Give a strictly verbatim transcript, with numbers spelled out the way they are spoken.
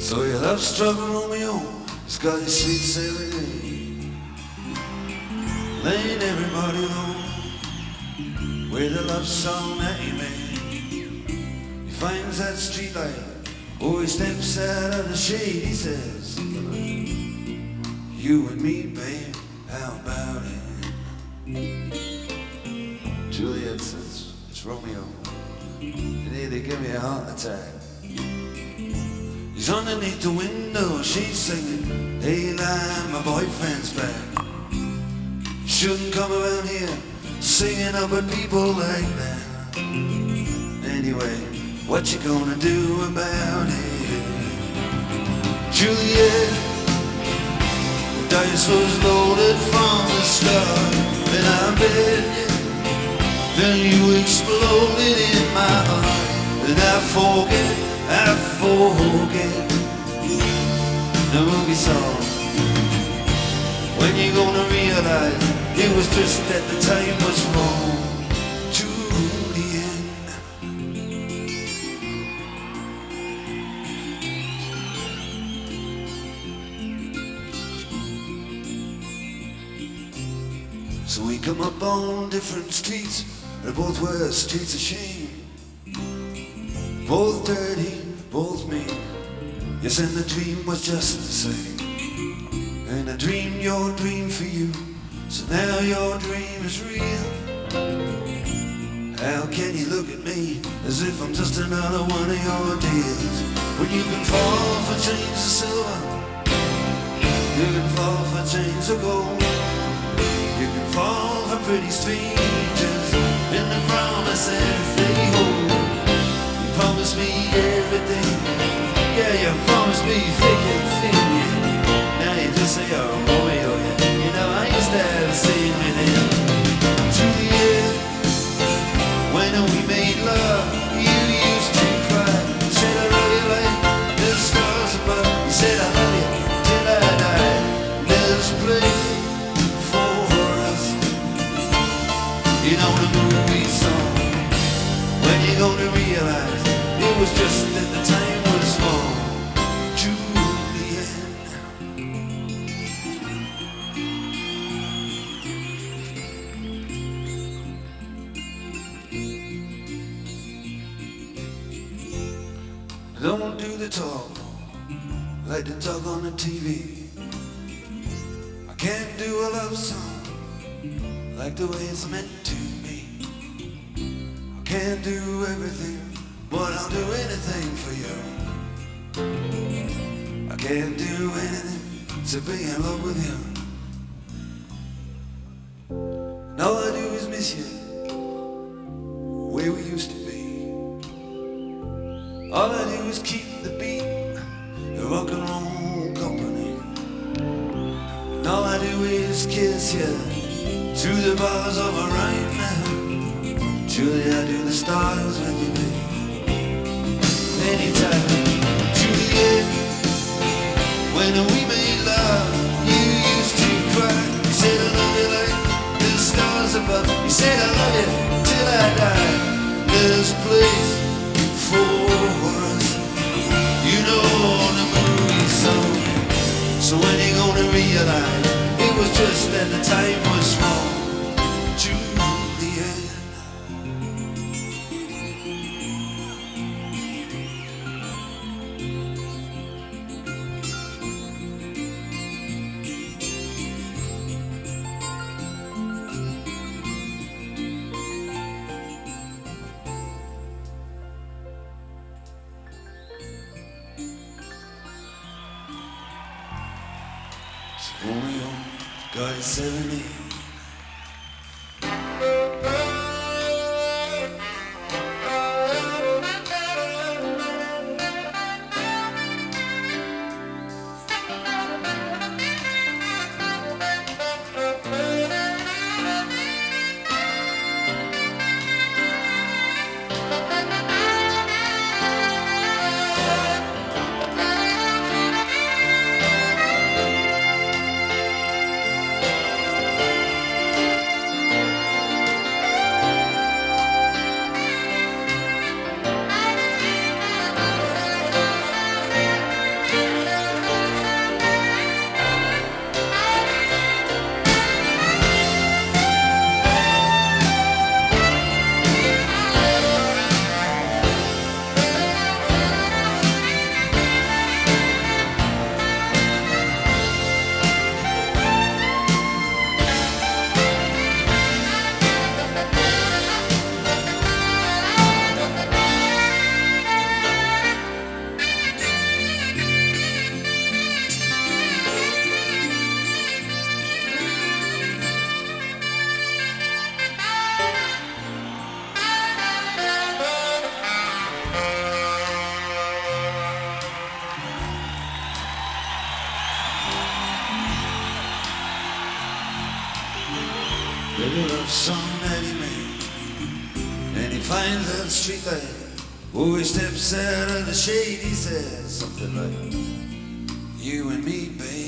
So your love struggle Romeo, it's got his sweet serenade, laying everybody low with a love song that he made. He finds that streetlight, oh, he steps out of the shade. He says, you and me, babe, how about it? Juliet says, it's Romeo. And hey, they give me a heart attack. He's underneath the window, she's singing, hey, lie, my boyfriend's back. You shouldn't come around here singing up at people like that. Anyway, what you gonna do about it? Juliet, the dice was loaded from the start, and I bet you then you exploded in my heart. And I forget, I forget the movie song. When you gonna realize it was just that the time was wrong? Julian. So we come up on different streets, they both were streets of shame, both dirty, both mean. Yes, and the dream was just the same. And I dreamed your dream for you, so now your dream is real. How can you look at me as if I'm just another one of your deals? When you can fall for chains of silver, you can fall for chains of gold, you can fall for pretty strangers in the promises they hold. You promised me everything, yeah, you promised me thick and thin, yeah. Now you just say, oh, Romeo, yeah. You know, I used to have a scene with him. Juliet, when we made love, you used to cry. You said I love you like the stars above. You said I love you till I die. There's a place for us, you know, the movie song. When you gonna realize it was just that the time was wrong? Juliet. Don't do the talk like the talk on the T V. I can't do a love song like the way it's meant to be. I can't do everything, but I'll do anything for you. I can't do anything to be in love with you. And all I do is miss you, where we used to be. All I do is keep the beat, the rock and roll company. And all I do is kiss you through the bars of a right now. Julie, I do the stars with you, babe. Anytime, Juliet, when we made love, you used to cry. You said I love you like the stars above. You said I love you till I die. There's a place for us, you know, the movie song. So when you gonna realize it was just that the time was wrong? Juliet. Romeo got his serenade. song that he made, and he finds that street light. Oh, he steps out of the shade, he says something like, you and me, babe.